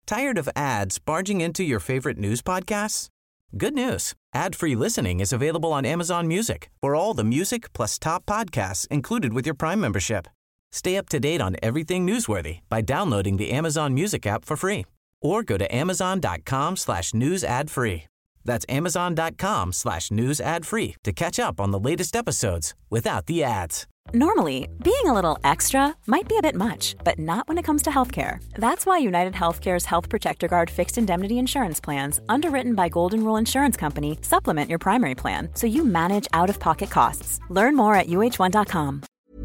Tired of ads barging into your favorite news podcasts? Good news. Ad-free listening is available on Amazon Music for all the music plus top podcasts included with your Prime membership. Stay up to date on everything newsworthy by downloading the Amazon Music app for free or go to amazon.com/news ad free. That's amazon.com/news ad free to catch up on the latest episodes without the ads. Normally, being a little extra might be a bit much, but not when it comes to healthcare. That's why United Healthcare's Health Protector Guard fixed indemnity insurance plans, underwritten by Golden Rule Insurance Company, supplement your primary plan so you manage out-of-pocket costs. Learn more at uh1.com.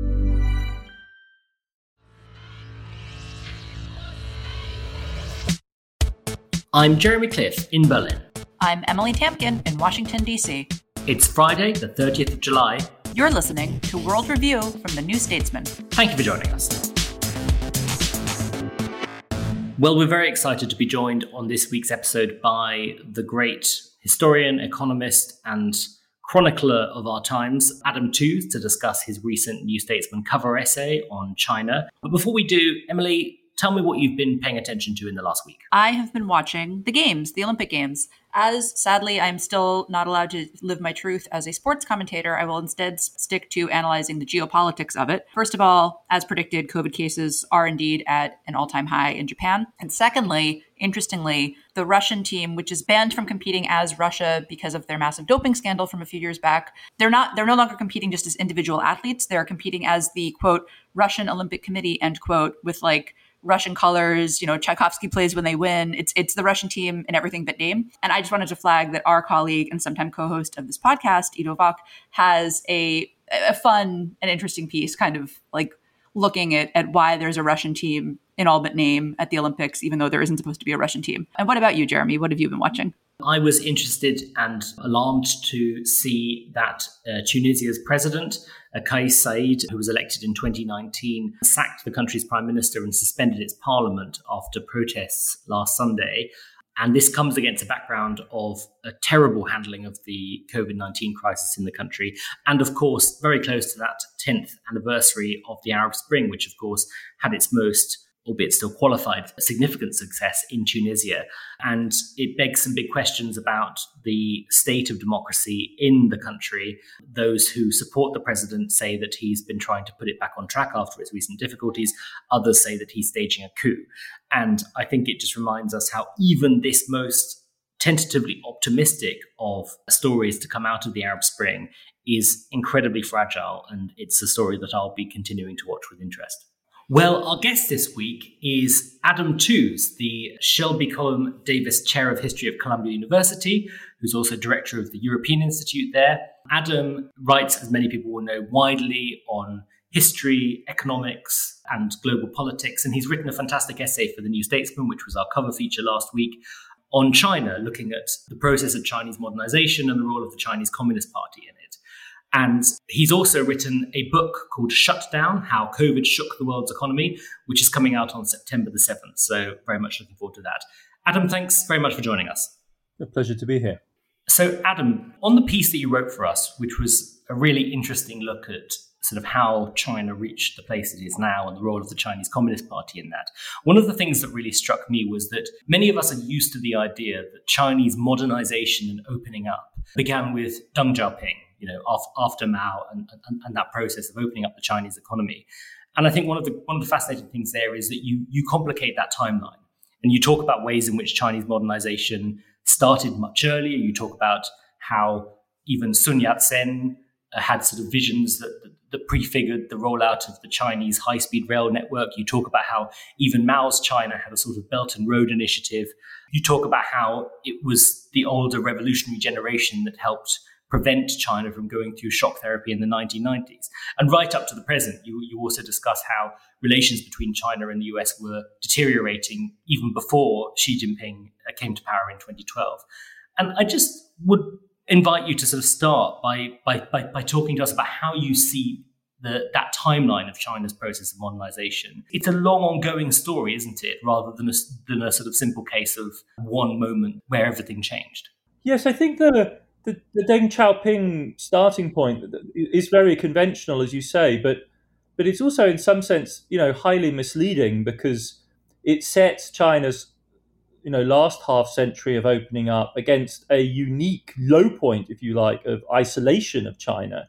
I'm Jeremy Cliff in Berlin. I'm Emily Tamkin in Washington, D.C. It's Friday, the 30th of July. You're listening to World Review from the New Statesman. Thank you for joining us. Well, we're very excited to be joined on this week's episode by the great historian, economist, and chronicler of our times, Adam Tooze, to discuss his recent New Statesman cover essay on China. But before we do, Emily, tell me what you've been paying attention to in the last week. I have been watching the games, the Olympic Games. As sadly, I'm still not allowed to live my truth as a sports commentator, I will instead stick to analyzing the geopolitics of it. First of all, as predicted, COVID cases are indeed at an all-time high in Japan. And secondly, interestingly, the Russian team, which is banned from competing as Russia because of their massive doping scandal from a few years back, they're no longer competing just as individual athletes. They're competing as the, quote, Russian Olympic Committee, end quote, with like Russian colors, Tchaikovsky plays when they win. It's the Russian team in everything but name. And I just wanted to flag that our colleague and sometime co-host of this podcast, Ido Vok, has a fun and interesting piece kind of like looking at why there's a Russian team in all but name at the Olympics, even though there isn't supposed to be a Russian team. And what about you, Jeremy? What have you been watching? I was interested and alarmed to see that Tunisia's president, Kais Saied, who was elected in 2019, sacked the country's prime minister and suspended its parliament after protests last Sunday. And this comes against a background of a terrible handling of the COVID-19 crisis in the country. And of course, very close to that 10th anniversary of the Arab Spring, which of course had its most, albeit still qualified, significant success in Tunisia. And it begs some big questions about the state of democracy in the country. Those who support the president say that he's been trying to put it back on track after its recent difficulties. Others say that he's staging a coup. And I think it just reminds us how even this most tentatively optimistic of stories to come out of the Arab Spring is incredibly fragile. And it's a story that I'll be continuing to watch with interest. Well, our guest this week is Adam Tooze, the Shelby Cullom Davis Chair of History of Columbia University, who's also director of the European Institute there. Adam writes, as many people will know, widely on history, economics, and global politics. And he's written a fantastic essay for the New Statesman, which was our cover feature last week, on China, looking at the process of Chinese modernization and the role of the Chinese Communist Party in it. And he's also written a book called Shut Down, How COVID Shook the World's Economy, which is coming out on September the 7th. So very much looking forward to that. Adam, thanks very much for joining us. A pleasure to be here. So Adam, on the piece that you wrote for us, which was a really interesting look at sort of how China reached the place it is now and the role of the Chinese Communist Party in that, one of the things that really struck me was that many of us are used to the idea that Chinese modernization and opening up began with Deng Xiaoping, after Mao and that process of opening up the Chinese economy. And I think one of the fascinating things there is that you complicate that timeline and you talk about ways in which Chinese modernization started much earlier. You talk about how even Sun Yat-sen had sort of visions that prefigured the rollout of the Chinese high-speed rail network. You talk about how even Mao's China had a sort of Belt and Road initiative. You talk about how it was the older revolutionary generation that helped prevent China from going through shock therapy in the 1990s. And right up to the present, you also discuss how relations between China and the US were deteriorating even before Xi Jinping came to power in 2012. And I just would invite you to sort of start by talking to us about how you see that timeline of China's process of modernization. It's a long ongoing story, isn't it? Rather than a sort of simple case of one moment where everything changed. Yes, I think the Deng Xiaoping starting point is very conventional, as you say, but it's also in some sense, highly misleading because it sets China's last half century of opening up against a unique low point, if you like, of isolation of China,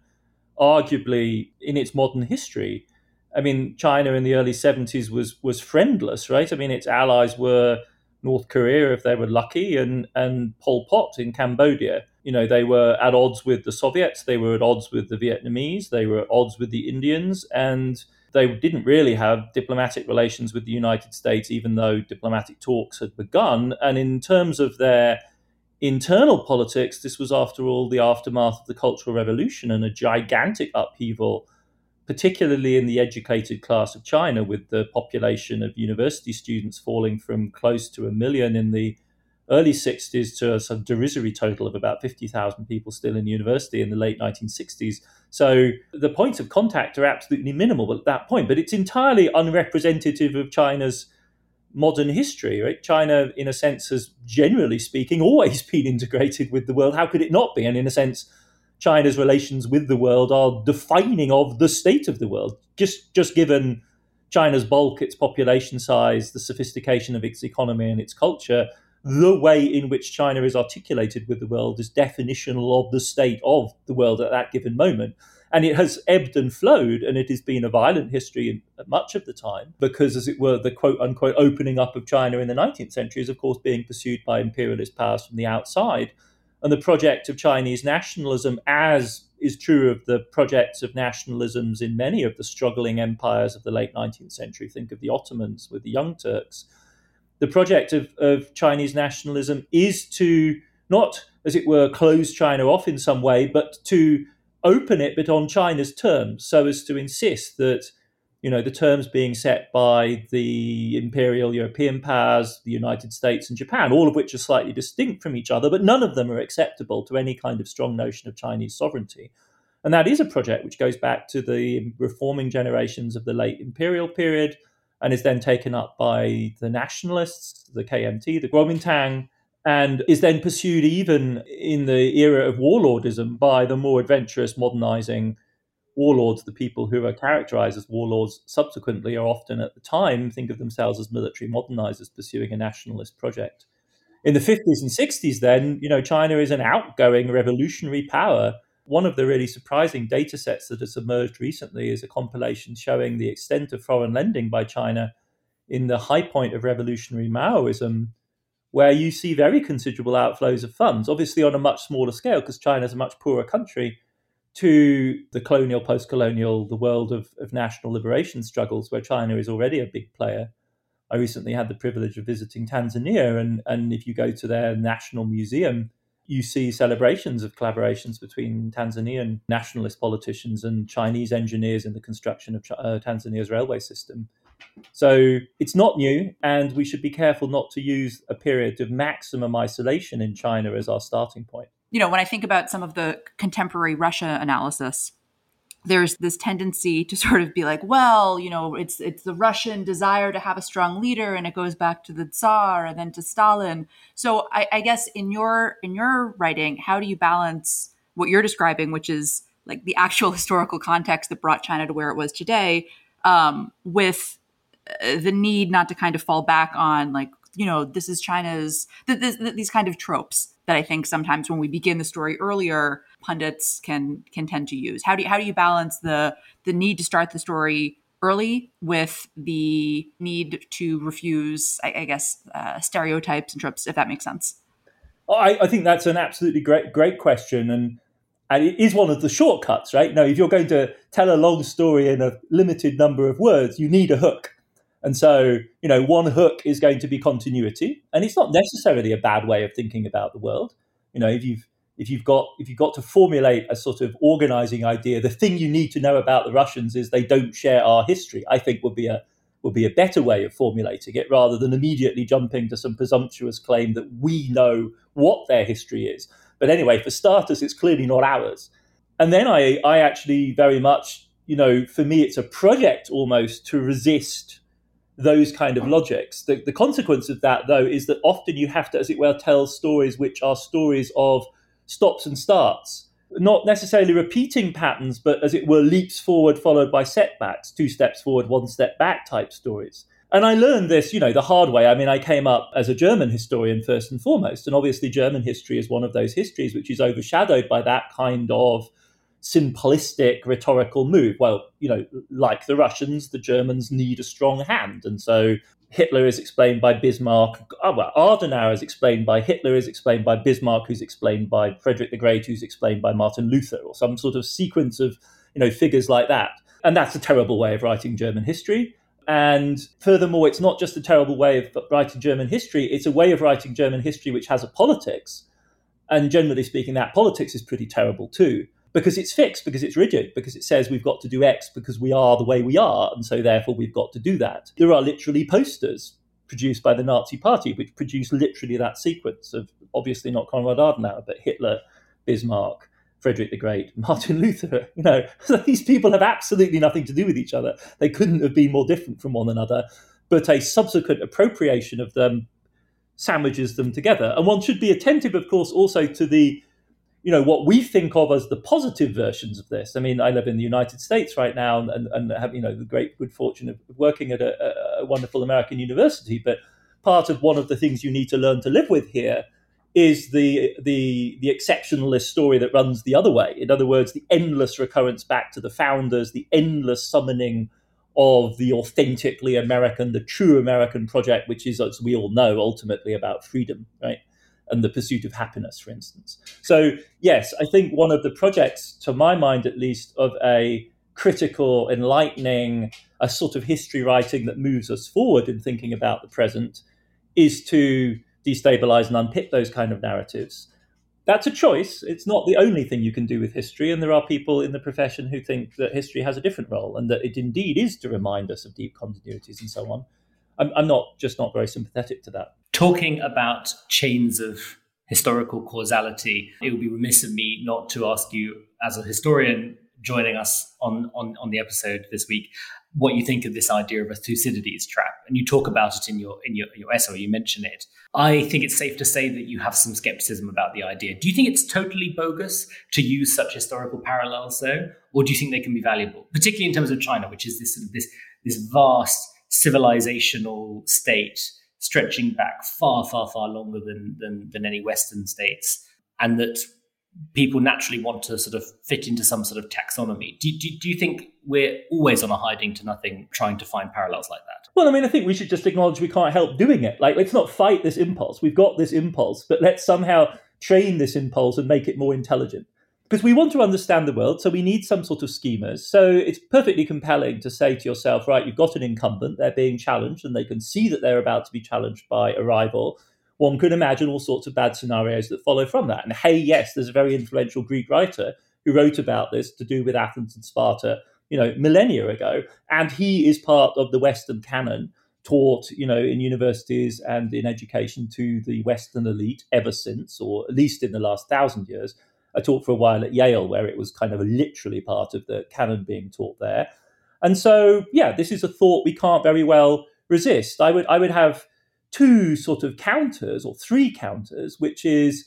arguably in its modern history. I mean, China in the early 70s was friendless, right? I mean, its allies were North Korea, if they were lucky, and Pol Pot in Cambodia. They were at odds with the Soviets, they were at odds with the Vietnamese, they were at odds with the Indians, and they didn't really have diplomatic relations with the United States, even though diplomatic talks had begun. And in terms of their internal politics, this was, after all, the aftermath of the Cultural Revolution and a gigantic upheaval, particularly in the educated class of China, with the population of university students falling from close to 1 million in the early 60s to a derisory total of about 50,000 people still in university in the late 1960s. So the points of contact are absolutely minimal at that point, but it's entirely unrepresentative of China's modern history, right? China, in a sense, has, generally speaking, always been integrated with the world. How could it not be? And in a sense, China's relations with the world are defining of the state of the world, just given China's bulk, its population size, the sophistication of its economy and its culture. The way in which China is articulated with the world is definitional of the state of the world at that given moment. And it has ebbed and flowed, and it has been a violent history in much of the time, because, as it were, the quote-unquote opening up of China in the 19th century is, of course, being pursued by imperialist powers from the outside. And the project of Chinese nationalism, as is true of the projects of nationalisms in many of the struggling empires of the late 19th century, think of the Ottomans with the Young Turks, the project of Chinese nationalism is to not, as it were, close China off in some way, but to open it, but on China's terms, so as to insist that, the terms being set by the imperial European powers, the United States and Japan, all of which are slightly distinct from each other, but none of them are acceptable to any kind of strong notion of Chinese sovereignty. And that is a project which goes back to the reforming generations of the late imperial period, and is then taken up by the nationalists, the KMT, the Kuomintang, and is then pursued even in the era of warlordism by the more adventurous, modernizing warlords. The people who are characterized as warlords subsequently are often, at the time, think of themselves as military modernizers pursuing a nationalist project. In the 50s and 60s, then, China is an outgoing revolutionary power. One of the really surprising data sets that has emerged recently is a compilation showing the extent of foreign lending by China in the high point of revolutionary Maoism, where you see very considerable outflows of funds, obviously on a much smaller scale because China is a much poorer country, to the colonial, post-colonial, the world of national liberation struggles, where China is already a big player. I recently had the privilege of visiting Tanzania, and if you go to their national museum, you see celebrations of collaborations between Tanzanian nationalist politicians and Chinese engineers in the construction of Tanzania's railway system. So it's not new, and we should be careful not to use a period of maximum isolation in China as our starting point. When I think about some of the contemporary Russia analysis, there's this tendency to sort of be like, well, it's the Russian desire to have a strong leader, and it goes back to the Tsar and then to Stalin. So I guess in your writing, how do you balance what you're describing, which is like the actual historical context that brought China to where it was today, with the need not to kind of fall back on this is China's, these kind of tropes that I think sometimes when we begin the story earlier, pundits can tend to use. How do you balance the need to start the story early with the need to refuse, I guess, stereotypes and tropes, if that makes sense? I think that's an absolutely great question, and it is one of the shortcuts, right? If you're going to tell a long story in a limited number of words, you need a hook. And so, one hook is going to be continuity, and it's not necessarily a bad way of thinking about the world. If you've got to formulate a sort of organizing idea, the thing you need to know about the Russians is they don't share our history, I think would be a better way of formulating it, rather than immediately jumping to some presumptuous claim that we know what their history is. But anyway, for starters, it's clearly not ours. And then I actually very much, for me, it's a project almost to resist those kind of logics. The consequence of that, though, is that often you have to, as it were, tell stories which are stories of stops and starts, not necessarily repeating patterns, but as it were, leaps forward followed by setbacks, 2 steps forward, 1 step back type stories. And I learned this, the hard way. I mean, I came up as a German historian first and foremost. And obviously German history is one of those histories which is overshadowed by that kind of simplistic rhetorical move. Well, like the Russians, the Germans need a strong hand. And so Hitler is explained by Bismarck. Adenauer is explained by Hitler, is explained by Bismarck, who's explained by Frederick the Great, who's explained by Martin Luther, or some sort of sequence of, figures like that. And that's a terrible way of writing German history. And furthermore, it's not just a terrible way of writing German history, it's a way of writing German history which has a politics. And generally speaking, that politics is pretty terrible too, because it's fixed, because it's rigid, because it says we've got to do X because we are the way we are, and so therefore we've got to do that. There are literally posters produced by the Nazi Party which produce literally that sequence of, obviously not Konrad Adenauer, but Hitler, Bismarck, Frederick the Great, Martin Luther. So these people have absolutely nothing to do with each other. They couldn't have been more different from one another, but a subsequent appropriation of them sandwiches them together. And one should be attentive, of course, also to the, what we think of as the positive versions of this. I mean, I live in the United States right now and have, the great good fortune of working at a wonderful American university. But part of one of the things you need to learn to live with here is the exceptionalist story that runs the other way. In other words, the endless recurrence back to the founders, the endless summoning of the authentically American, the true American project, which is, as we all know, ultimately about freedom, right? And the pursuit of happiness, for instance. So, yes, I think one of the projects, to my mind at least, of a critical, enlightening, a sort of history writing that moves us forward in thinking about the present is to destabilize and unpick those kind of narratives. That's a choice. It's not the only thing you can do with history. And there are people in the profession who think that history has a different role and that it indeed is to remind us of deep continuities and so on. I'm not very sympathetic to that. Talking about chains of historical causality, it would be remiss of me not to ask you, as a historian joining us on the episode this week, what you think of this idea of a Thucydides trap. And you talk about it in your essay, you mention it. I think it's safe to say that you have some skepticism about the idea. Do you think it's totally bogus to use such historical parallels, though? Or do you think they can be valuable, particularly in terms of China, which is this vast civilizational state stretching back far, far, far longer than any Western states, and that people naturally want to sort of fit into some sort of taxonomy. Do you think we're always on a hiding to nothing trying to find parallels like that? Well, I mean, I think we should just acknowledge we can't help doing it. Like, let's not fight this impulse. We've got this impulse, but let's somehow train this impulse and make it more intelligent. Because we want to understand the world, so we need some sort of schemas. So it's perfectly compelling to say to yourself, right, you've got an incumbent, they're being challenged, and they can see that they're about to be challenged by a rival. One could imagine all sorts of bad scenarios that follow from that. And hey, yes, there's a very influential Greek writer who wrote about this to do with Athens and Sparta, millennia ago. And he is part of the Western canon taught, in universities and in education to the Western elite ever since, or at least in the last 1,000 years. I taught for a while at Yale, where it was kind of literally part of the canon being taught there. And so, yeah, this is a thought we can't very well resist. I would have two sort of counters, or three counters, which is,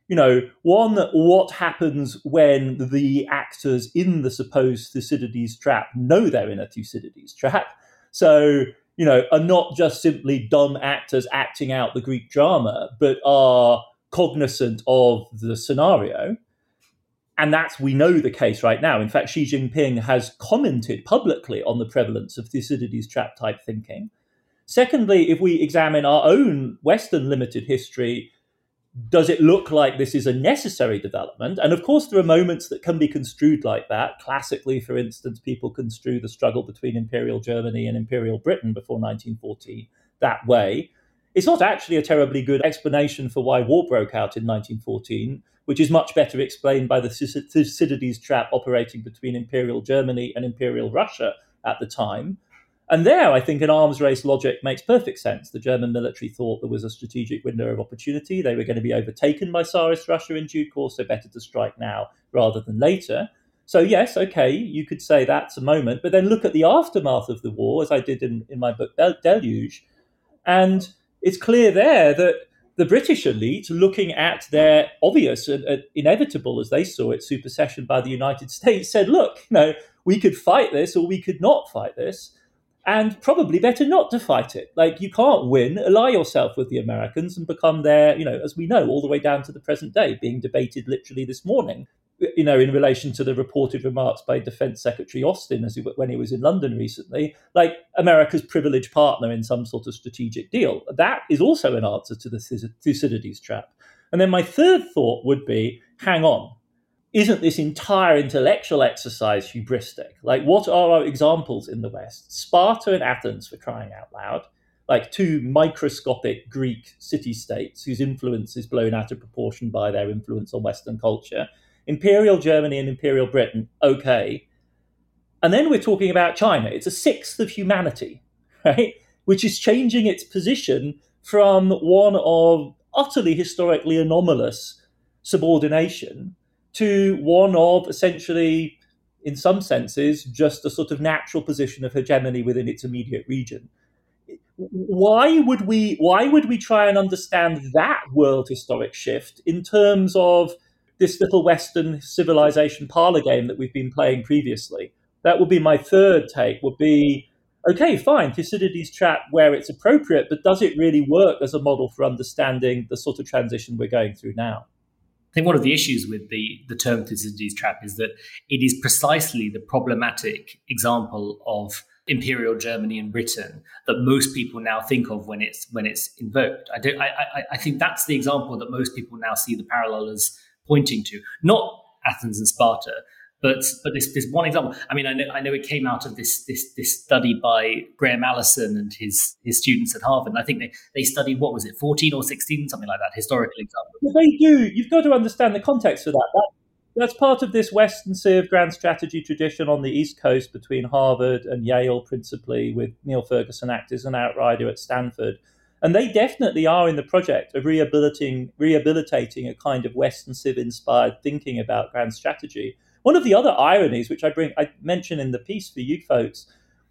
one, what happens when the actors in the supposed Thucydides trap know they're in a Thucydides trap? So, are not just simply dumb actors acting out the Greek drama, but are cognizant of the scenario. And that's, we know, the case right now. In fact, Xi Jinping has commented publicly on the prevalence of Thucydides trap type thinking. Secondly, if we examine our own Western limited history, does it look like this is a necessary development? And of course, there are moments that can be construed like that. Classically, for instance, people construe the struggle between Imperial Germany and Imperial Britain before 1914 that way. It's not actually a terribly good explanation for why war broke out in 1914, which is much better explained by the Thucydides trap operating between Imperial Germany and Imperial Russia at the time. And there, I think an arms race logic makes perfect sense. The German military thought there was a strategic window of opportunity. They were going to be overtaken by Tsarist Russia in due course, so better to strike now rather than later. So yes, okay, you could say that's a moment, but then look at the aftermath of the war, as I did in my book Deluge, and it's clear there that the British elite, looking at their obvious and inevitable, as they saw it, supersession by the United States, said, look, we could fight this or we could not fight this. and probably better not to fight it. Like, you can't win, ally yourself with the Americans and become their, as we know, all the way down to the present day, being debated literally this morning, in relation to the reported remarks by Defense Secretary Austin when he was in London recently, like America's privileged partner in some sort of strategic deal. That is also an answer to the Thucydides trap. And then my third thought would be, hang on, isn't this entire intellectual exercise hubristic? Like, what are our examples in the West? Sparta and Athens, for crying out loud, like two microscopic Greek city-states whose influence is blown out of proportion by their influence on Western culture. Imperial Germany and Imperial Britain, okay. And then we're talking about China. It's a sixth of humanity, right? Which is changing its position from one of utterly historically anomalous subordination to one of essentially, in some senses, just a sort of natural position of hegemony within its immediate region. Why would we try and understand that world historic shift in terms of this little Western civilization parlor game that we've been playing previously? That would be my third take, would be, okay, fine, Thucydides trap where it's appropriate, but does it really work as a model for understanding the sort of transition we're going through now? I think one of the issues with the term Thucydides trap is that it is precisely the problematic example of Imperial Germany and Britain that most people now think of when it's invoked. I think that's the example that most people now see the parallel as pointing to, not Athens and Sparta, but this one example. I mean, I know it came out of this study by Graham Allison and his students at Harvard. And I think they studied, what was it, 14 or 16, something like that, historical example. Well, they do. You've got to understand the context for that. That's part of this Western Civ grand strategy tradition on the East Coast between Harvard and Yale, principally, with Neil Ferguson acting as an outrider at Stanford. And they definitely are in the project of rehabilitating a kind of Western Civ-inspired thinking about grand strategy. One of the other ironies, which I mention in the piece for you folks,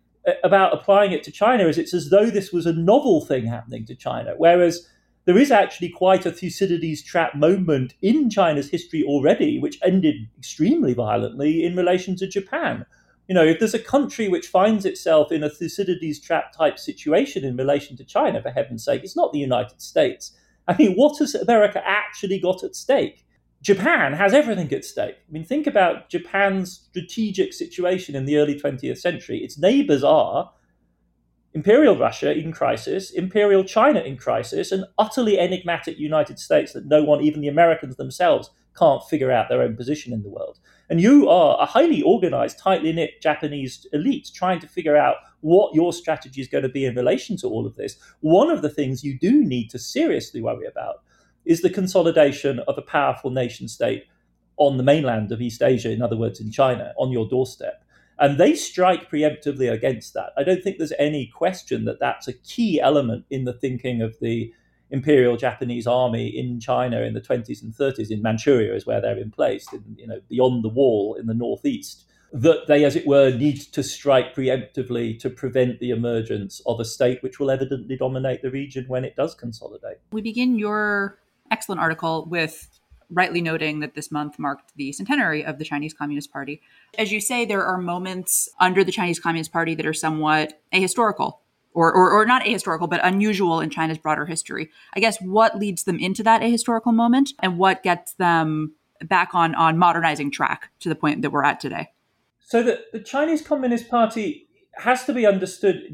about applying it to China, is it's as though this was a novel thing happening to China, whereas there is actually quite a Thucydides trap moment in China's history already, which ended extremely violently in relation to Japan. If there's a country which finds itself in a Thucydides trap type situation in relation to China, for heaven's sake, it's not the United States. I mean, what has America actually got at stake? Japan has everything at stake. I mean, think about Japan's strategic situation in the early 20th century. Its neighbors are Imperial Russia in crisis, Imperial China in crisis, an utterly enigmatic United States that no one, even the Americans themselves, can't figure out their own position in the world. And you are a highly organized, tightly knit Japanese elite trying to figure out what your strategy is going to be in relation to all of this. One of the things you do need to seriously worry about is the consolidation of a powerful nation state on the mainland of East Asia, in other words, in China, on your doorstep. And they strike preemptively against that. I don't think there's any question that that's a key element in the thinking of the Imperial Japanese army in China in the 20s and 30s. In Manchuria is where they're emplaced, beyond the wall in the northeast, that they, as it were, need to strike preemptively to prevent the emergence of a state which will evidently dominate the region when it does consolidate. We begin your excellent article with rightly noting that this month marked the centenary of the Chinese Communist Party. As you say, there are moments under the Chinese Communist Party that are somewhat ahistorical, or not ahistorical, but unusual in China's broader history. I guess what leads them into that ahistorical moment and what gets them back on modernizing track to the point that we're at today? So the Chinese Communist Party has to be understood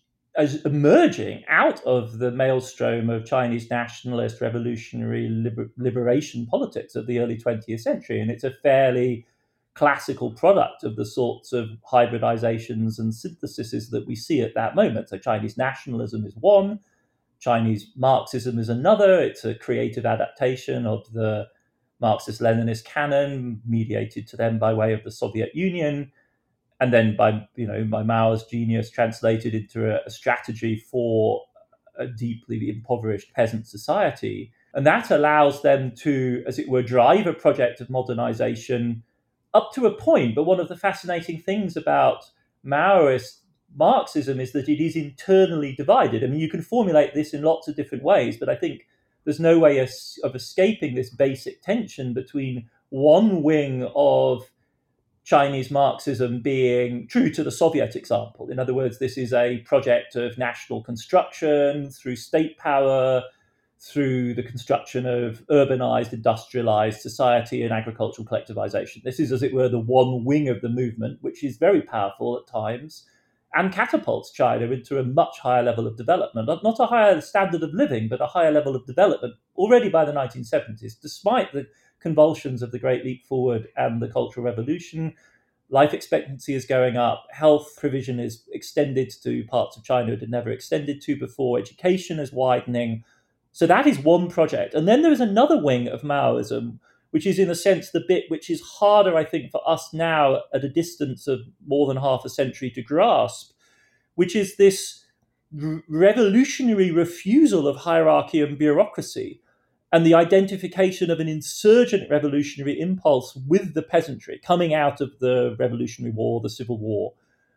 as emerging out of the maelstrom of Chinese nationalist revolutionary liberation politics of the early 20th century. And it's a fairly classical product of the sorts of hybridizations and syntheses that we see at that moment. So Chinese nationalism is one, Chinese Marxism is another. It's a creative adaptation of the Marxist-Leninist canon, mediated to them by way of the Soviet Union, and then by Mao's genius translated into a strategy for a deeply impoverished peasant society. And that allows them to, as it were, drive a project of modernization up to a point. But one of the fascinating things about Maoist Marxism is that it is internally divided. I mean, you can formulate this in lots of different ways, but I think there's no way of escaping this basic tension between one wing of Chinese Marxism being true to the Soviet example. In other words, this is a project of national construction through state power, through the construction of urbanized, industrialized society and agricultural collectivization. This is, as it were, the one wing of the movement, which is very powerful at times and catapults China into a much higher level of development. Not a higher standard of living, but a higher level of development already by the 1970s, despite the convulsions of the Great Leap Forward and the Cultural Revolution. Life expectancy is going up. Health provision is extended to parts of China it had never extended to before. Education is widening. So that is one project. And then there is another wing of Maoism, which is in a sense the bit which is harder, I think, for us now at a distance of more than half a century to grasp, which is this revolutionary refusal of hierarchy and bureaucracy and the identification of an insurgent revolutionary impulse with the peasantry coming out of the Revolutionary War, the Civil War.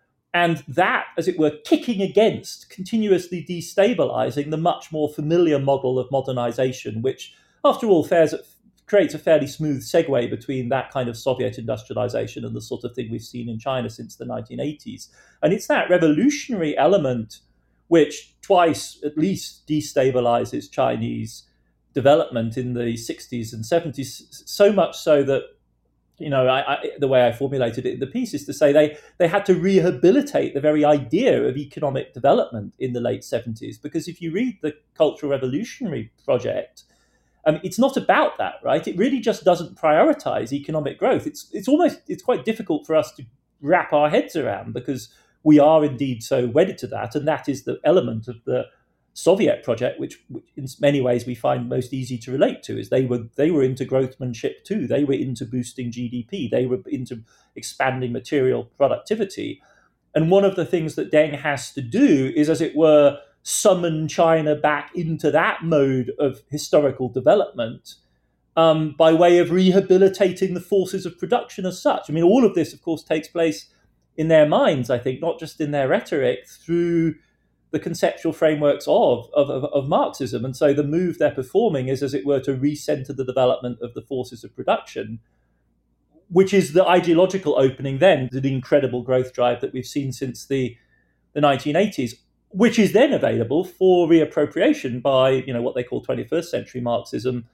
And that, as it were, kicking against, continuously destabilizing the much more familiar model of modernization, which, after all, creates a fairly smooth segue between that kind of Soviet industrialization and the sort of thing we've seen in China since the 1980s. And it's that revolutionary element which twice at least destabilizes Chinese development in the 60s and 70s, so much so that, you know, the way I formulated it in the piece is to say they had to rehabilitate the very idea of economic development in the late 70s. Because if you read the Cultural Revolutionary project, it's not about that, right? It really just doesn't prioritize economic growth. It's quite difficult for us to wrap our heads around because we are indeed so wedded to that. And that is the element of the Soviet project, which in many ways we find most easy to relate to, is they were into growthmanship too. They were into boosting GDP. They were into expanding material productivity. And one of the things that Deng has to do is, as it were, summon China back into that mode of historical development by way of rehabilitating the forces of production as such. I mean, all of this, of course, takes place in their minds, I think, not just in their rhetoric, through the conceptual frameworks of Marxism. And so the move they're performing is, as it were, to recenter the development of the forces of production, which is the ideological opening then to the incredible growth drive that we've seen since the 1980s, which is then available for reappropriation by, you know, what they call 21st century Marxism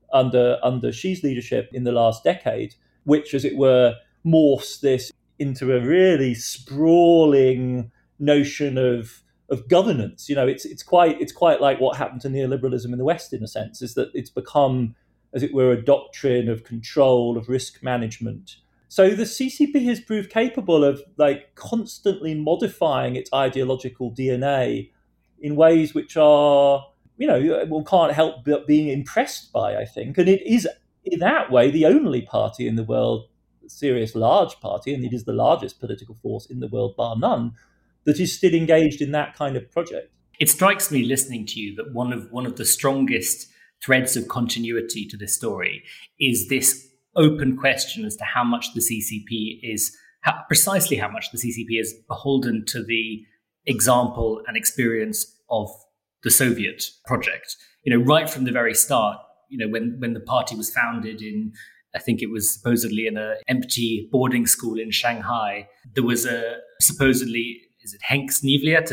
under Xi's leadership in the last decade, which, as it were, morphs this into a really sprawling notion of governance. You know, it's quite like what happened to neoliberalism in the West, in a sense, is that it's become, as it were, a doctrine of control, of risk management. So the CCP has proved capable of like constantly modifying its ideological DNA in ways which are, you know, one can't help but being impressed by, I think. And it is in that way the only party in the world, a serious large party, and it is the largest political force in the world bar none, that is still engaged in that kind of project. It strikes me listening to you that one of the strongest threads of continuity to this story is this open question as to how much the CCP is, precisely how much the CCP is beholden to the example and experience of the Soviet project. You know, right from the very start, you know, when the party was founded in, I think it was supposedly in an empty boarding school in Shanghai, there was a supposedly, is it Henk Sneevliet,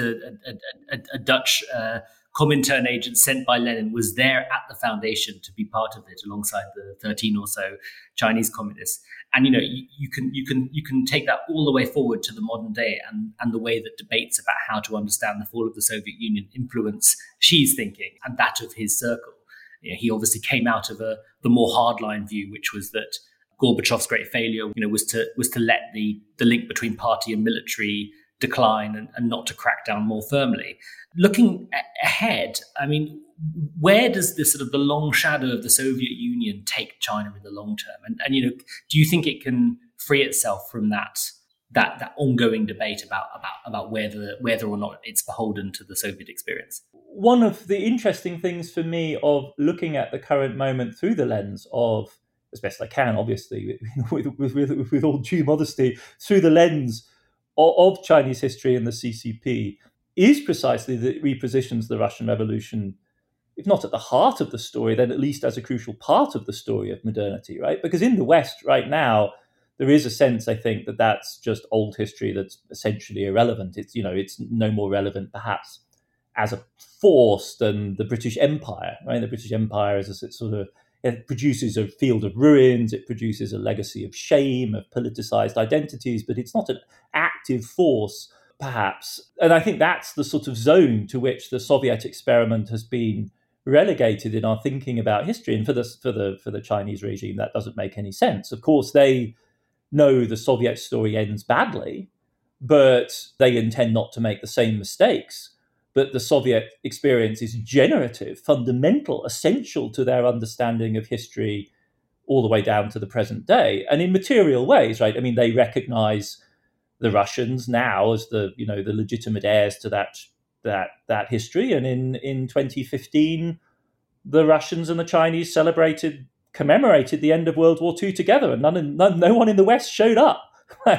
a Dutch Comintern agent sent by Lenin, was there at the foundation to be part of it alongside the 13 or so Chinese communists. And, you know, you can take that all the way forward to the modern day and the way that debates about how to understand the fall of the Soviet Union influence Xi's thinking and that of his circle. You know, he obviously came out of the more hardline view, which was that Gorbachev's great failure, you know, was to let the link between party and military decline and not to crack down more firmly. Looking ahead, I mean, where does this sort of the long shadow of the Soviet Union take China in the long term? And you know, do you think it can free itself from that ongoing debate about whether or not it's beholden to the Soviet experience? One of the interesting things for me of looking at the current moment through the lens of, as best I can, obviously, with all due modesty, through the lens of Chinese history and the CCP, is precisely that it repositions the Russian Revolution, if not at the heart of the story, then at least as a crucial part of the story of modernity, right? Because in the West right now, there is a sense, I think, that that's just old history that's essentially irrelevant. It's, it's no more relevant perhaps as a force than the British Empire, right? The British Empire is a sort of, it produces a field of ruins, it produces a legacy of shame, of politicized identities, but it's not an active force, perhaps. And I think that's the sort of zone to which the Soviet experiment has been relegated in our thinking about history. And for the Chinese regime, that doesn't make any sense. Of course, they know the Soviet story ends badly, but they intend not to make the same mistakes. But the Soviet experience is generative, fundamental, essential to their understanding of history all the way down to the present day. And in material ways, right? I mean, they recognize the Russians now as the legitimate heirs to that history. And in 2015, the Russians and the Chinese commemorated the end of World War II together, and no one in the West showed up.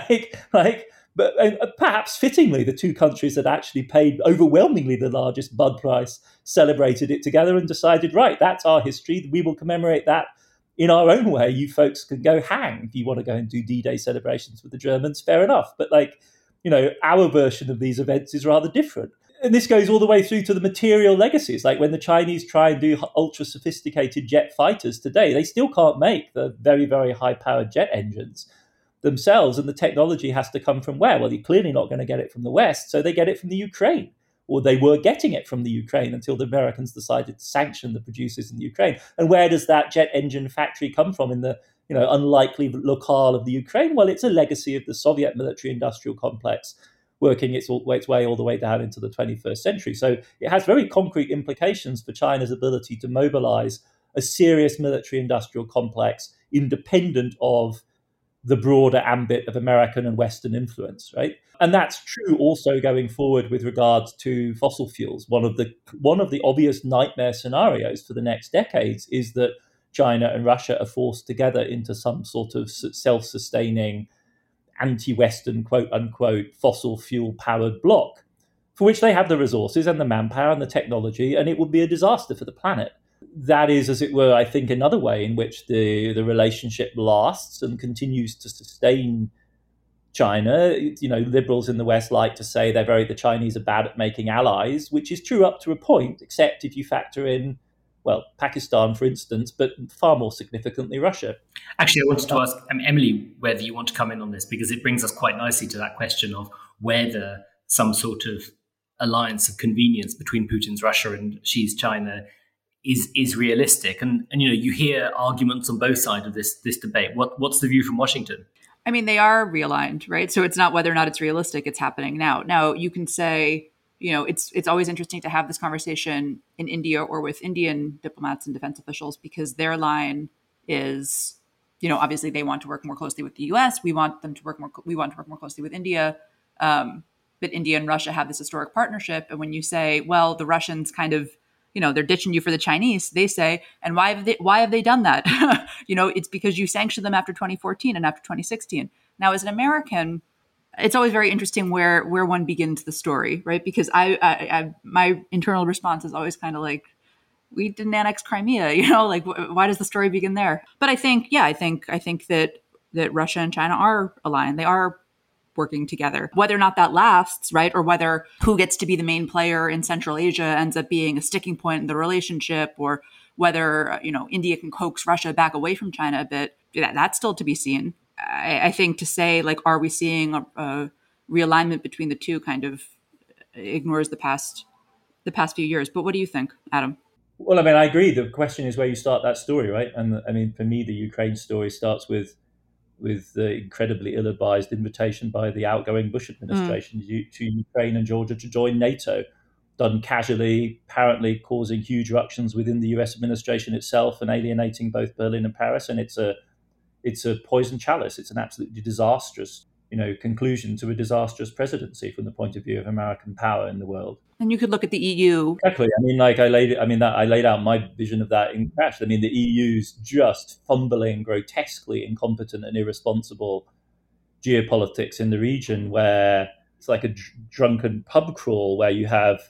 But perhaps fittingly, the two countries that actually paid overwhelmingly the largest bud price celebrated it together and decided, right, that's our history. We will commemorate that in our own way. You folks can go hang if you want to go and do D-Day celebrations with the Germans, fair enough. But our version of these events is rather different. And this goes all the way through to the material legacies. Like when the Chinese try and do ultra sophisticated jet fighters today, they still can't make the very, very high powered jet engines themselves, and the technology has to come from where? Well, you're clearly not going to get it from the West, so they get it from the Ukraine, or they were getting it from the Ukraine until the Americans decided to sanction the producers in the Ukraine. And where does that jet engine factory come from in the unlikely locale of the Ukraine? Well, it's a legacy of the Soviet military-industrial complex working its way all the way down into the 21st century. So it has very concrete implications for China's ability to mobilize a serious military-industrial complex independent of the broader ambit of American and Western influence, right? And that's true also going forward with regards to fossil fuels. One of the obvious nightmare scenarios for the next decades is that China and Russia are forced together into some sort of self-sustaining, anti-Western, quote-unquote, fossil fuel-powered bloc, for which they have the resources and the manpower and the technology, and it would be a disaster for the planet. That is, as it were, I think, another way in which the relationship lasts and continues to sustain China. Liberals in the West like to say the Chinese are bad at making allies, which is true up to a point, except if you factor in, well, Pakistan, for instance, but far more significantly, Russia. Actually, I wanted to ask Emily whether you want to come in on this, because it brings us quite nicely to that question of whether some sort of alliance of convenience between Putin's Russia and Xi's China is realistic. And you hear arguments on both sides of this debate. What's the view from Washington? I mean, they are realigned, right? So it's not whether or not it's realistic, it's happening now. Now, you can say, it's always interesting to have this conversation in India or with Indian diplomats and defense officials, because their line is, obviously they want to work more closely with the US. We want to work more closely with India. But India and Russia have this historic partnership. And when you say, well, the Russians kind of, they're ditching you for the Chinese, they say, and why have they done that? It's because you sanctioned them after 2014 and after 2016. Now, as an American, it's always very interesting where one begins the story, right? Because I my internal response is always kind of like, we didn't annex Crimea, why does the story begin there? But I think that Russia and China are aligned. They are working together. Whether or not that lasts, right? Or whether who gets to be the main player in Central Asia ends up being a sticking point in the relationship, or whether, India can coax Russia back away from China a bit, that's still to be seen. I think to say, are we seeing a realignment between the two kind of ignores the past few years. But what do you think, Adam? Well, I mean, I agree. The question is where you start that story, right? And I mean, for me, the Ukraine story starts with the incredibly ill-advised invitation by the outgoing Bush administration to Ukraine and Georgia to join NATO, done casually, apparently causing huge ructions within the US administration itself and alienating both Berlin and Paris. And it's a poison chalice. It's an absolutely disastrous, conclusion to a disastrous presidency from the point of view of American power in the world. And you could look at the EU. Exactly. I mean, I laid out my vision of that in Crash. I mean, the EU's just fumbling, grotesquely incompetent and irresponsible geopolitics in the region, where it's like a drunken pub crawl, where you have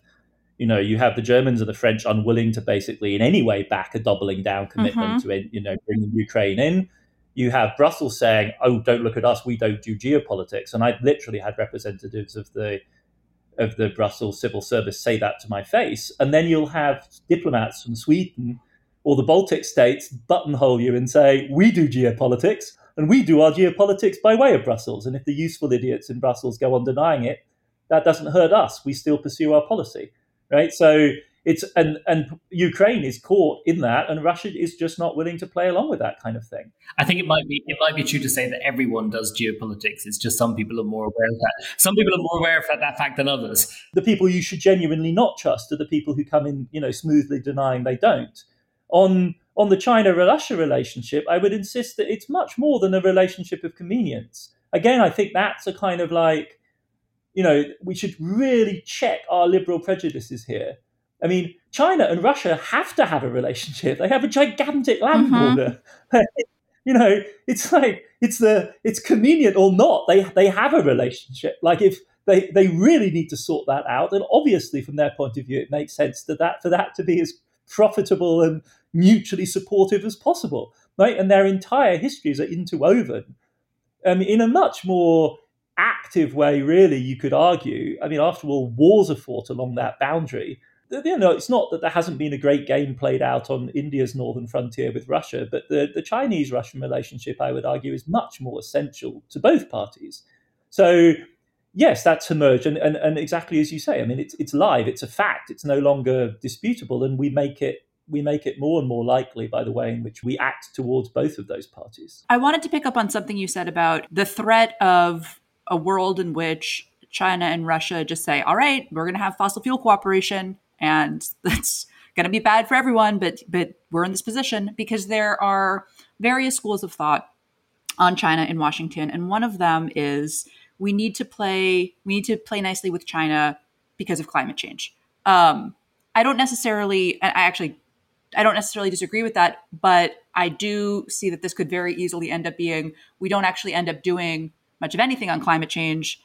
the Germans and the French unwilling to basically in any way back a doubling down commitment to, bringing Ukraine in. you have Brussels saying, "Oh, don't look at us, we don't do geopolitics." And I literally had representatives of the Brussels civil service say that to my face. And then you'll have diplomats from Sweden or the Baltic states buttonhole you and say, "We do geopolitics, and we do our geopolitics by way of Brussels. And if the useful idiots in Brussels go on denying it, that doesn't hurt us. We still pursue our policy," right? So it's and Ukraine is caught in that, and Russia is just not willing to play along with that kind of thing. I think it might be true to say that everyone does geopolitics. It's just some people are more aware of that. Some people are more aware of that fact than others. The people you should genuinely not trust are the people who come in, smoothly denying they don't. On the China-Russia relationship, I would insist that it's much more than a relationship of convenience. Again, I think that's a kind of like, we should really check our liberal prejudices here. I mean, China and Russia have to have a relationship. They have a gigantic land border. It's like it's convenient or not. They have a relationship. Like if they really need to sort that out, and obviously from their point of view, it makes sense for that to be as profitable and mutually supportive as possible, right? And their entire histories are interwoven in a much more active way. Really, you could argue. I mean, after all, wars are fought along that boundary. It's not that there hasn't been a great game played out on India's northern frontier with Russia, but the Chinese-Russian relationship, I would argue, is much more essential to both parties. So, yes, that's emerged, and exactly as you say, I mean, it's live, it's a fact, it's no longer disputable, and we make it more and more likely by the way in which we act towards both of those parties. I wanted to pick up on something you said about the threat of a world in which China and Russia just say, all right, we're going to have fossil fuel cooperation, and that's going to be bad for everyone, but we're in this position because there are various schools of thought on China in Washington, and one of them is we need to play nicely with China because of climate change. I don't necessarily disagree with that, but I do see that this could very easily end up being we don't actually end up doing much of anything on climate change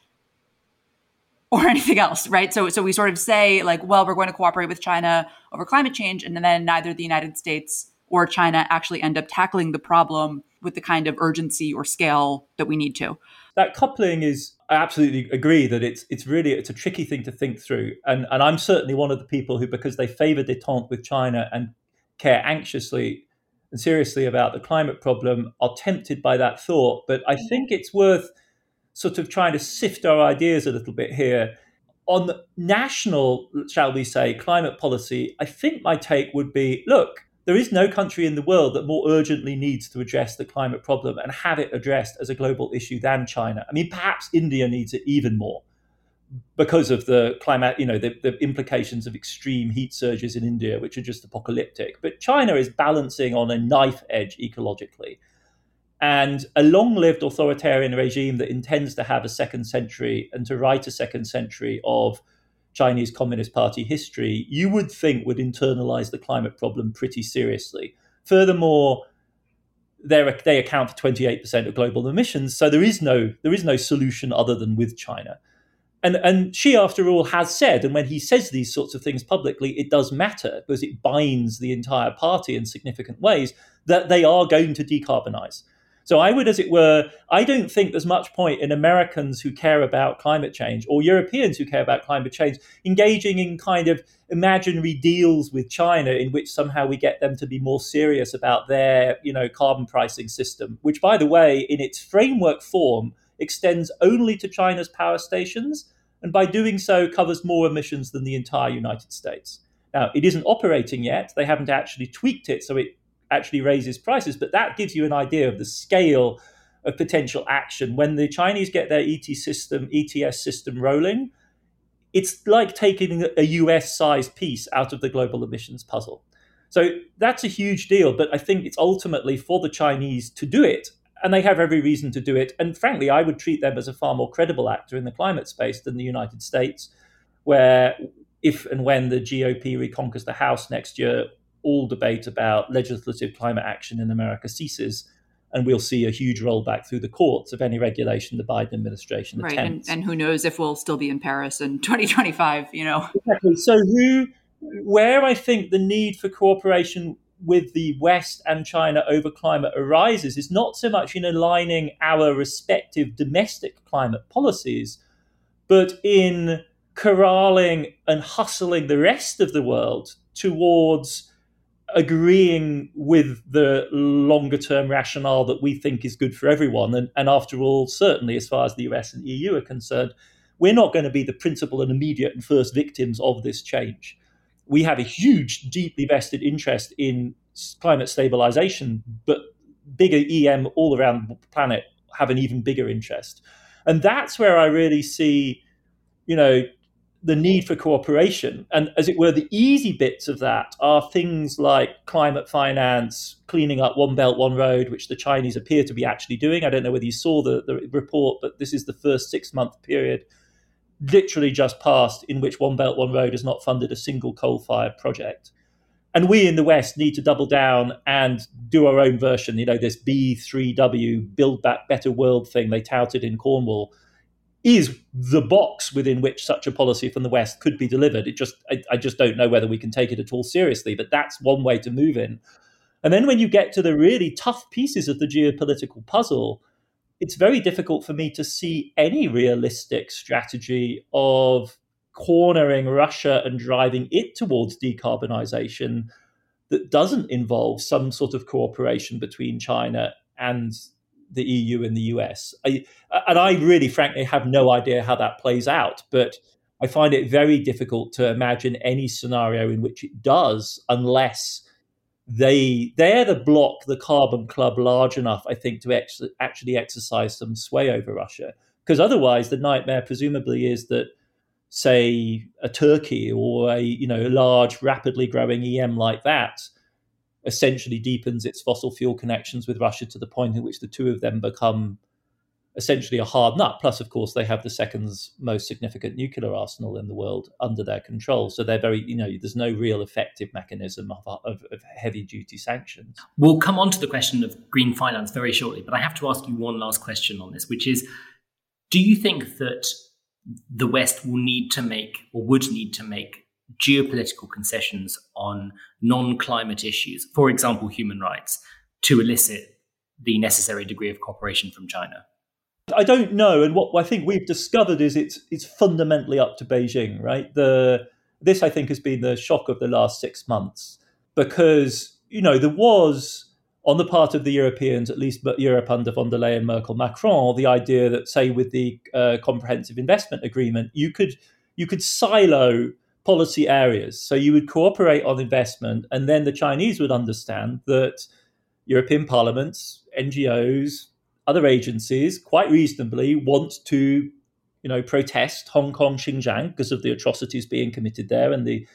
or anything else, right? So we sort of say like, well, we're going to cooperate with China over climate change, and then neither the United States or China actually end up tackling the problem with the kind of urgency or scale that we need to. That coupling is, I absolutely agree that it's a tricky thing to think through. And I'm certainly one of the people who, because they favor détente with China and care anxiously and seriously about the climate problem, are tempted by that thought. But I think it's worth sort of trying to sift our ideas a little bit here. On national, shall we say, climate policy, I think my take would be, look, there is no country in the world that more urgently needs to address the climate problem and have it addressed as a global issue than China. I mean, perhaps India needs it even more because of the climate, the implications of extreme heat surges in India, which are just apocalyptic. But China is balancing on a knife edge ecologically. And a long-lived authoritarian regime that intends to have a second century and to write a second century of Chinese Communist Party history, you would think would internalize the climate problem pretty seriously. Furthermore, they account for 28% of global emissions, so there is no solution other than with China. And Xi, after all, has said, and when he says these sorts of things publicly, it does matter because it binds the entire party in significant ways, that they are going to decarbonize. So I would, as it were, I don't think there's much point in Americans who care about climate change or Europeans who care about climate change engaging in kind of imaginary deals with China in which somehow we get them to be more serious about their, carbon pricing system, which, by the way, in its framework form, extends only to China's power stations, and by doing so covers more emissions than the entire United States. Now, it isn't operating yet. They haven't actually tweaked it so it actually raises prices, but that gives you an idea of the scale of potential action. When the Chinese get their ETS system rolling, it's like taking a US-sized piece out of the global emissions puzzle. So that's a huge deal, but I think it's ultimately for the Chinese to do it, and they have every reason to do it. And frankly, I would treat them as a far more credible actor in the climate space than the United States, where if and when the GOP reconquers the House next year, all debate about legislative climate action in America ceases, and we'll see a huge rollback through the courts of any regulation the Biden administration attempts. And who knows if we'll still be in Paris in 2025, Exactly. So where I think the need for cooperation with the West and China over climate arises is not so much in aligning our respective domestic climate policies, but in corralling and hustling the rest of the world towards agreeing with the longer term rationale that we think is good for everyone. And after all, certainly as far as the US and EU are concerned, we're not going to be the principal and immediate and first victims of this change. We have a huge, deeply vested interest in climate stabilization, but bigger EM all around the planet have an even bigger interest. And that's where I really see, the need for cooperation. And as it were, the easy bits of that are things like climate finance, cleaning up One Belt, One Road, which the Chinese appear to be actually doing. I don't know whether you saw the report, but this is the first 6-month period literally just passed in which One Belt, One Road has not funded a single coal-fired project. And we in the West need to double down and do our own version. This B3W, Build Back Better World thing they touted in Cornwall is the box within which such a policy from the West could be delivered. I just don't know whether we can take it at all seriously, but that's one way to move in. And then when you get to the really tough pieces of the geopolitical puzzle, it's very difficult for me to see any realistic strategy of cornering Russia and driving it towards decarbonization that doesn't involve some sort of cooperation between China and the EU and the US. I really, frankly, have no idea how that plays out, but I find it very difficult to imagine any scenario in which it does, unless they're the bloc, the carbon club, large enough, I think, to actually exercise some sway over Russia. Because otherwise, the nightmare presumably is that, say, a Turkey or a large, rapidly growing EM like that essentially deepens its fossil fuel connections with Russia to the point in which the two of them become essentially a hard nut. Plus, of course, they have the second most significant nuclear arsenal in the world under their control. So they're very, there's no real effective mechanism of heavy-duty sanctions. We'll come on to the question of green finance very shortly, but I have to ask you one last question on this, which is, do you think that the West will need to make, or would need to make, geopolitical concessions on non-climate issues, for example, human rights, to elicit the necessary degree of cooperation from China? I don't know. And what I think we've discovered is it's fundamentally up to Beijing, right? This, I think, has been the shock of the last 6 months because, there was, on the part of the Europeans, at least Europe under von der Leyen, Merkel, Macron, the idea that, say, with the comprehensive investment agreement, you could silo policy areas. So you would cooperate on investment, and then the Chinese would understand that European parliaments, NGOs, other agencies quite reasonably want to, protest Hong Kong, Xinjiang because of the atrocities being committed there and the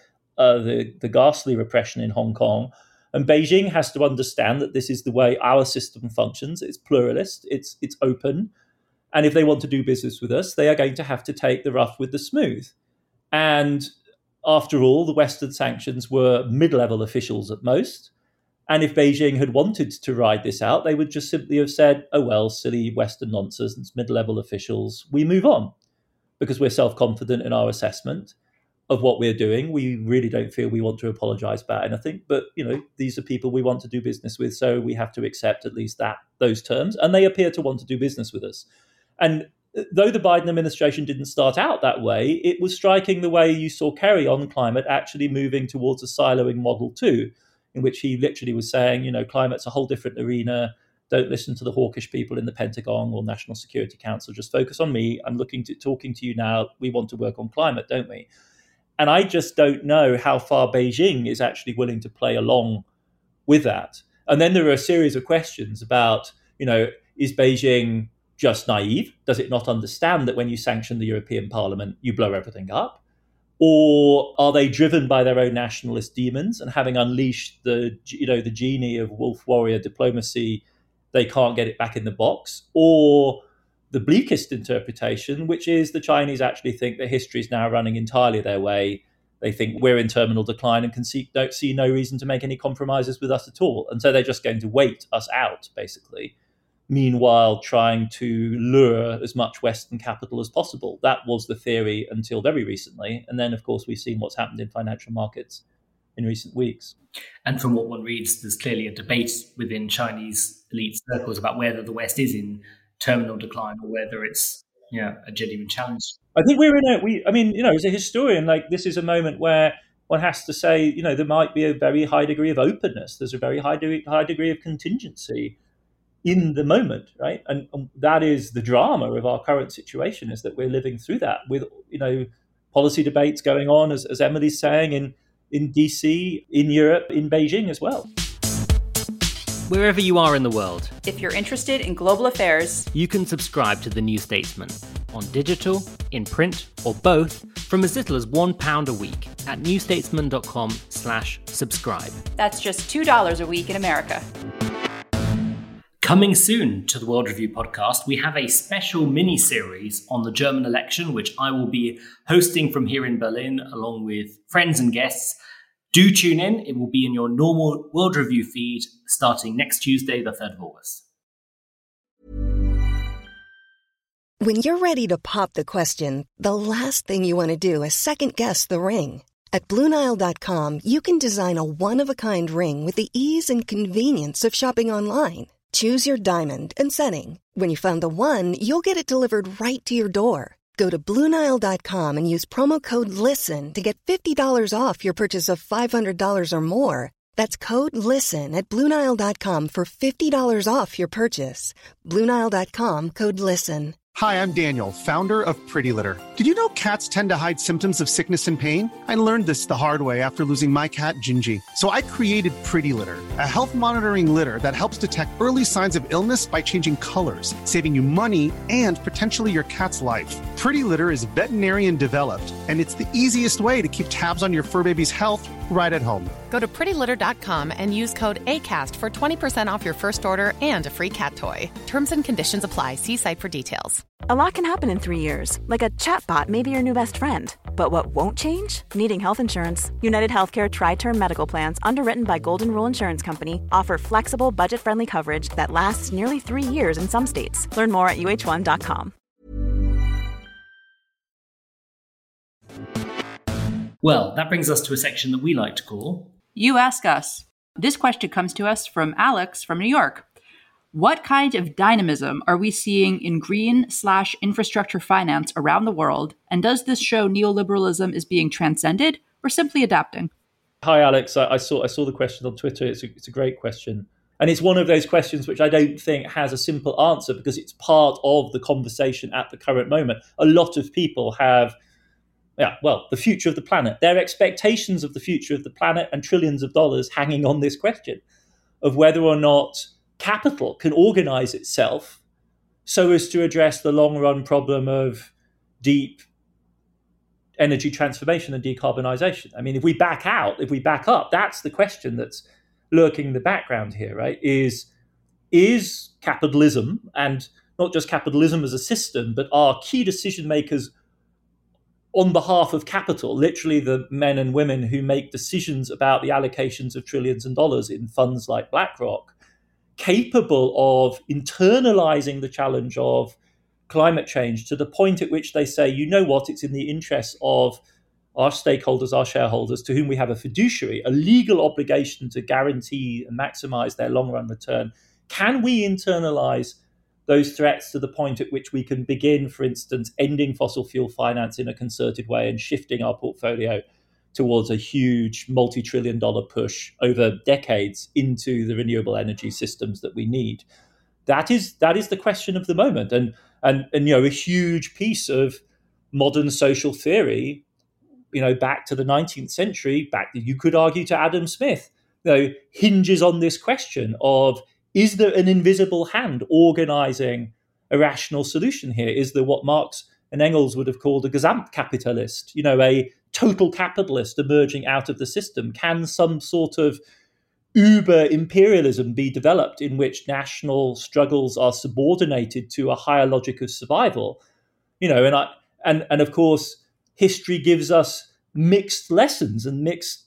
ghastly repression in Hong Kong. And Beijing has to understand that this is the way our system functions. It's pluralist, it's open. And if they want to do business with us, they are going to have to take the rough with the smooth. And after all, the Western sanctions were mid-level officials at most. And if Beijing had wanted to ride this out, they would just simply have said, oh, well, silly Western nonsense, it's mid-level officials, we move on. Because we're self-confident in our assessment of what we're doing. We really don't feel we want to apologize about anything. But, these are people we want to do business with, so we have to accept at least those terms. And they appear to want to do business with us. And though the Biden administration didn't start out that way, it was striking the way you saw Kerry on climate actually moving towards a siloing model too, in which he literally was saying, climate's a whole different arena. Don't listen to the hawkish people in the Pentagon or National Security Council. Just focus on me. I'm talking to you now. We want to work on climate, don't we? And I just don't know how far Beijing is actually willing to play along with that. And then there are a series of questions about, is Beijing just naive? Does it not understand that when you sanction the European Parliament, you blow everything up? Or are they driven by their own nationalist demons and having unleashed the genie of wolf warrior diplomacy, they can't get it back in the box? Or the bleakest interpretation, which is the Chinese actually think that history is now running entirely their way. They think we're in terminal decline and don't see no reason to make any compromises with us at all. And so they're just going to wait us out, basically. Meanwhile, trying to lure as much Western capital as possible. That was the theory until very recently. And then, of course, we've seen what's happened in financial markets in recent weeks. And from what one reads, there's clearly a debate within Chinese elite circles about whether the West is in terminal decline or whether it's a genuine challenge. I think as a historian, like, this is a moment where one has to say, there might be a very high degree of openness. There's a very high degree of contingency in the moment, right? And that is the drama of our current situation, is that we're living through that with, policy debates going on, as Emily's saying, in DC, in Europe, in Beijing as well. Wherever you are in the world, If you're interested in global affairs, you can subscribe to The New Statesman on digital, in print, or both from as little as £1 a week at newstatesman.com/subscribe. that's just $2 a week in America. Coming soon to the World Review podcast, we have a special mini-series on the German election, which I will be hosting from here in Berlin, along with friends and guests. Do tune in. It will be in your normal World Review feed starting next Tuesday, the 3rd of August. When you're ready to pop the question, the last thing you want to do is second-guess the ring. At BlueNile.com, you can design a one-of-a-kind ring with the ease and convenience of shopping online. Choose your diamond and setting. When you find the one, you'll get it delivered right to your door. Go to BlueNile.com and use promo code LISTEN to get $50 off your purchase of $500 or more. That's code LISTEN at BlueNile.com for $50 off your purchase. BlueNile.com, code LISTEN. Hi, I'm Daniel, founder of Pretty Litter. Did you know cats tend to hide symptoms of sickness and pain? I learned this the hard way after losing my cat, Gingy. So I created Pretty Litter, a health monitoring litter that helps detect early signs of illness by changing colors, saving you money and potentially your cat's life. Pretty Litter is veterinarian developed, and it's the easiest way to keep tabs on your fur baby's health right at home. Go to prettylitter.com and use code ACAST for 20% off your first order and a free cat toy. Terms and conditions apply. See site for details. A lot can happen in 3 years, like a chatbot may be your new best friend. But what won't change? Needing health insurance. United Healthcare Tri-Term Medical Plans, underwritten by Golden Rule Insurance Company, offer flexible, budget-friendly coverage that lasts nearly 3 years in some states. Learn more at uh1.com. Well, that brings us to a section that we like to call You Ask Us. This question comes to us from Alex from New York. What kind of dynamism are we seeing in green/infrastructure finance around the world? And does this show neoliberalism is being transcended or simply adapting? Hi, Alex. I saw the question on Twitter. It's a great question. And it's one of those questions which I don't think has a simple answer because it's part of the conversation at the current moment. A lot of people have, the future of the planet, their expectations of the future of the planet and trillions of dollars hanging on this question of whether or not capital can organize itself so as to address the long-run problem of deep energy transformation and decarbonization. I mean, if we back up, that's the question that's lurking in the background here, right? Is capitalism, and not just capitalism as a system, but are key decision makers on behalf of capital, literally the men and women who make decisions about the allocations of trillions of dollars in funds like BlackRock, capable of internalizing the challenge of climate change to the point at which they say, you know what, it's in the interests of our stakeholders, our shareholders, to whom we have a fiduciary, a legal obligation to guarantee and maximize their long-run return. Can we internalize those threats to the point at which we can begin, for instance, ending fossil fuel finance in a concerted way and shifting our portfolio towards a huge multi-trillion-dollar push over decades into the renewable energy systems that we need? That is the question of the moment, and a huge piece of modern social theory, back to the 19th century, you could argue to Adam Smith, hinges on this question of: is there an invisible hand organizing a rational solution here? Is there what Marx and Engels would have called a Gesamtkapitalist, a total capitalist emerging out of the system? Can some sort of uber-imperialism be developed in which national struggles are subordinated to a higher logic of survival? And of course, history gives us mixed lessons and mixed,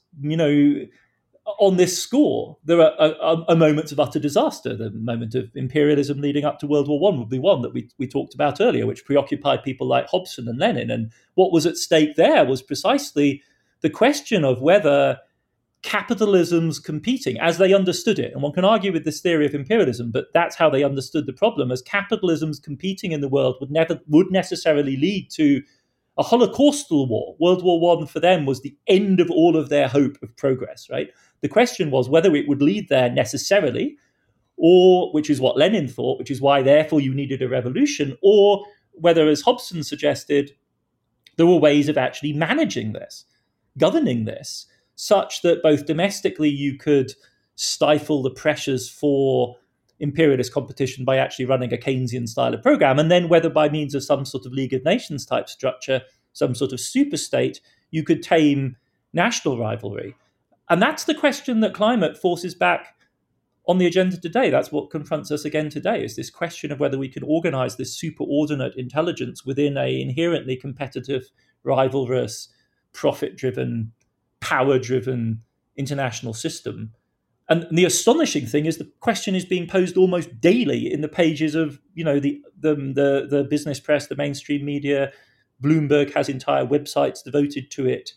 on this score. There are moments of utter disaster. The moment of imperialism leading up to World War I would be one that we talked about earlier, which preoccupied people like Hobson and Lenin. And what was at stake there was precisely the question of whether capitalism's competing as they understood it. And one can argue with this theory of imperialism, but that's how they understood the problem, as capitalism's competing in the world would necessarily lead to a holocaustal war. World War I for them was the end of all of their hope of progress, right? The question was whether it would lead there necessarily, or, which is what Lenin thought, which is why therefore you needed a revolution, or whether, as Hobson suggested, there were ways of actually managing this, governing this, such that both domestically you could stifle the pressures for imperialist competition by actually running a Keynesian style of program, and then whether by means of some sort of League of Nations type structure, some sort of super state, you could tame national rivalry. And that's the question that climate forces back on the agenda today. That's what confronts us again today, is this question of whether we can organize this superordinate intelligence within an inherently competitive, rivalrous, profit-driven, power-driven international system. And the astonishing thing is the question is being posed almost daily in the pages of, the business press, the mainstream media. Bloomberg has entire websites devoted to it.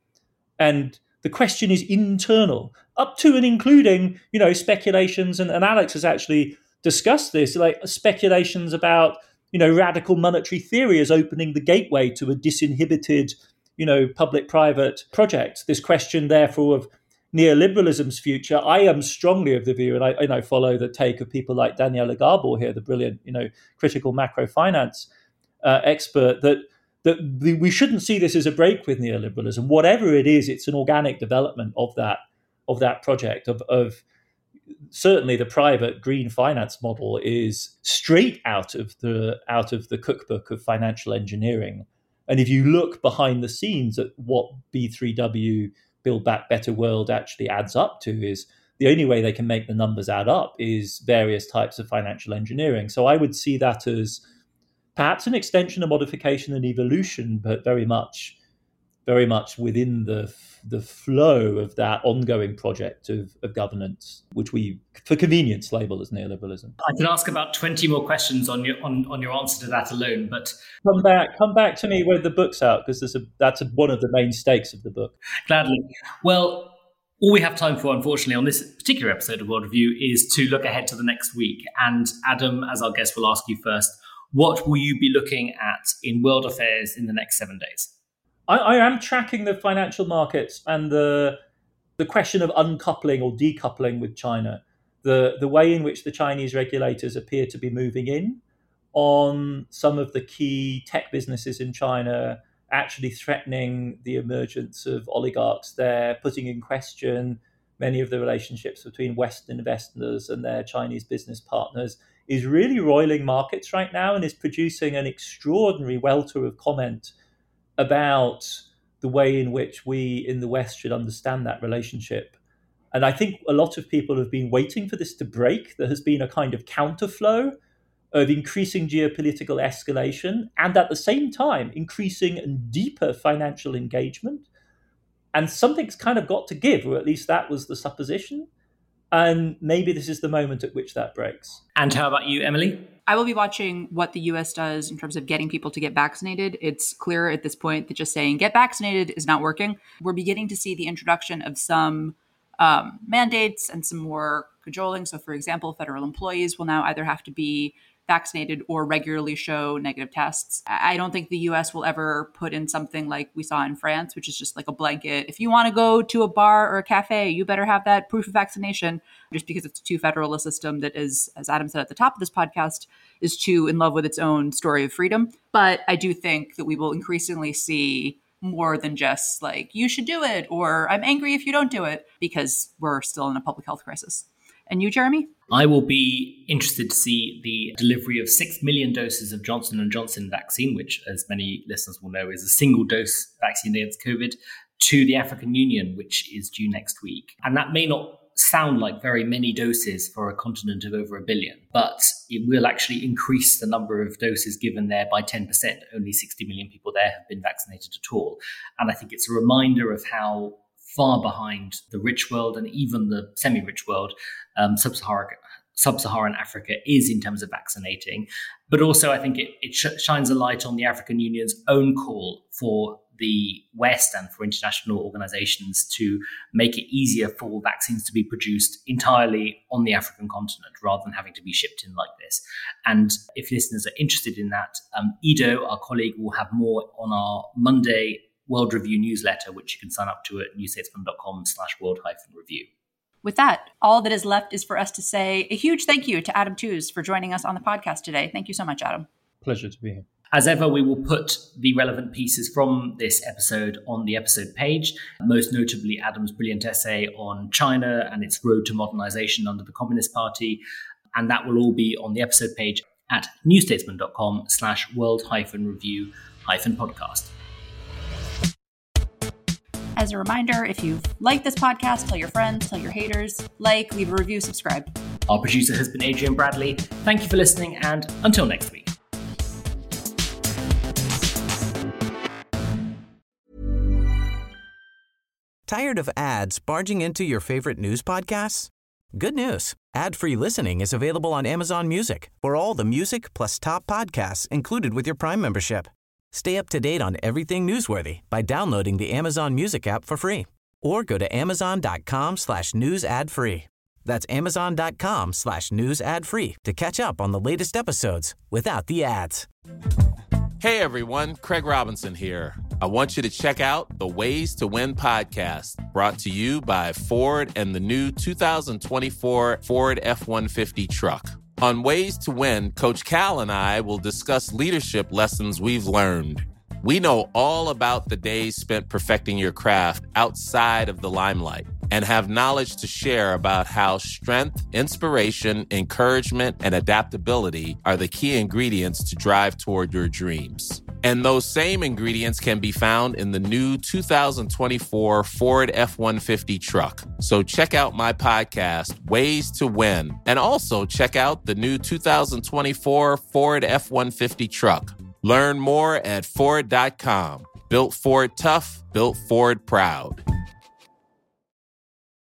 And the question is internal, up to and including, speculations, and Alex has actually discussed this, like speculations about, radical monetary theory as opening the gateway to a disinhibited, public-private project. This question, therefore, of neoliberalism's future. I am strongly of the view, and I follow the take of people like Daniela Gabor here, the brilliant, critical macro finance expert, that we shouldn't see this as a break with neoliberalism. Whatever it is, it's an organic development of that project. Of certainly the private green finance model is straight out of the cookbook of financial engineering. And if you look behind the scenes at what B3W, Build Back Better World, actually adds up to, is the only way they can make the numbers add up is various types of financial engineering. So I would see that as perhaps an extension, a modification, and evolution, but very much within the flow of that ongoing project of governance, which we, for convenience, label as neoliberalism. I can ask about 20 more questions on your answer to that alone, but come back to me when the book's out, because that's one of the main stakes of the book. Gladly. Well, all we have time for, unfortunately, on this particular episode of World Review is to look ahead to the next week. And Adam, as our guest, will ask you first, what will you be looking at in world affairs in the next 7 days? I am tracking the financial markets and the question of uncoupling or decoupling with China, the way in which the Chinese regulators appear to be moving in on some of the key tech businesses in China, actually threatening the emergence of oligarchs there, putting in question many of the relationships between Western investors and their Chinese business partners, is really roiling markets right now and is producing an extraordinary welter of comment about the way in which we in the West should understand that relationship. And I think a lot of people have been waiting for this to break. There has been a kind of counterflow of increasing geopolitical escalation and at the same time increasing and deeper financial engagement. And something's kind of got to give, or at least that was the supposition. And maybe this is the moment at which that breaks. And how about you, Emily? I will be watching what the US does in terms of getting people to get vaccinated. It's clear at this point that just saying get vaccinated is not working. We're beginning to see the introduction of some mandates and some more cajoling. So, for example, federal employees will now either have to be vaccinated or regularly show negative tests. I don't think the US will ever put in something like we saw in France, which is just like a blanket. If you want to go to a bar or a cafe, you better have that proof of vaccination, just because it's a too federal a system that is, as Adam said at the top of this podcast, is too in love with its own story of freedom. But I do think that we will increasingly see more than just like, you should do it, or I'm angry if you don't do it, because we're still in a public health crisis. And you, Jeremy? I will be interested to see the delivery of 6 million doses of Johnson & Johnson vaccine, which, as many listeners will know, is a single-dose vaccine against COVID, to the African Union, which is due next week. And that may not sound like very many doses for a continent of over 1 billion, but it will actually increase the number of doses given there by 10%. Only 60 million people there have been vaccinated at all. And I think it's a reminder of how far behind the rich world and even the semi-rich world, sub-Saharan Africa is in terms of vaccinating. But also I think it shines a light on the African Union's own call for the West and for international organizations to make it easier for vaccines to be produced entirely on the African continent rather than having to be shipped in like this. And if listeners are interested in that, Ido, our colleague, will have more on our Monday World Review newsletter, which you can sign up to at newstatesman.com/world-review. With that, all that is left is for us to say a huge thank you to Adam Tooze for joining us on the podcast today. Thank you so much, Adam. Pleasure to be here. As ever, we will put the relevant pieces from this episode on the episode page, most notably Adam's brilliant essay on China and its road to modernization under the Communist Party. And that will all be on the episode page at newstatesman.com/world-review-podcast. As a reminder, if you've liked this podcast, tell your friends, tell your haters, leave a review, subscribe. Our producer has been Adrian Bradley. Thank you for listening, and until next week. Tired of ads barging into your favorite news podcasts? Good news. Ad-free listening is available on Amazon Music for all the music plus top podcasts included with your Prime membership. Stay up to date on everything newsworthy by downloading the Amazon Music app for free or go to amazon.com/news ad free. That's amazon.com/news ad free to catch up on the latest episodes without the ads. Hey everyone, Craig Robinson here. I want you to check out the Ways to Win podcast, brought to you by Ford and the new 2024 Ford F-150 truck. On Ways to Win, Coach Cal and I will discuss leadership lessons we've learned. We know all about the days spent perfecting your craft outside of the limelight and have knowledge to share about how strength, inspiration, encouragement, and adaptability are the key ingredients to drive toward your dreams. And those same ingredients can be found in the new 2024 Ford F-150 truck. So check out my podcast, Ways to Win, and also check out the new 2024 Ford F-150 truck. Learn more at Ford.com. Built Ford tough, built Ford proud.